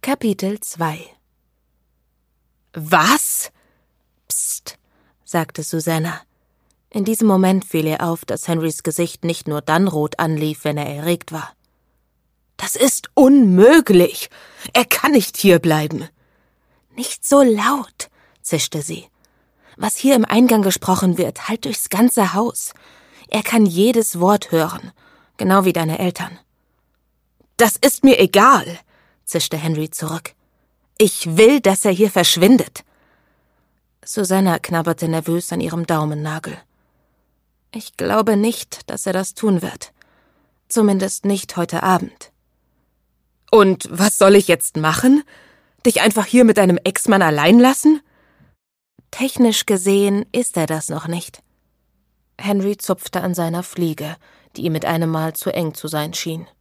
Kapitel 2 »Was?« »Psst«, sagte Susanna. In diesem Moment fiel ihr auf, dass Henrys Gesicht nicht nur dann rot anlief, wenn er erregt war. »Das ist unmöglich! Er kann nicht hierbleiben!« »Nicht so laut«, zischte sie. »Was hier im Eingang gesprochen wird, hallt durchs ganze Haus. Er kann jedes Wort hören, genau wie deine Eltern.« »Das ist mir egal«, zischte Henry zurück. »Ich will, dass er hier verschwindet.« Susanna knabberte nervös an ihrem Daumennagel. »Ich glaube nicht, dass er das tun wird. Zumindest nicht heute Abend.« »Und was soll ich jetzt machen? Dich einfach hier mit deinem Ex-Mann allein lassen?« »Technisch gesehen ist er das noch nicht.« Henry zupfte an seiner Fliege, die ihm mit einem Mal zu eng zu sein schien.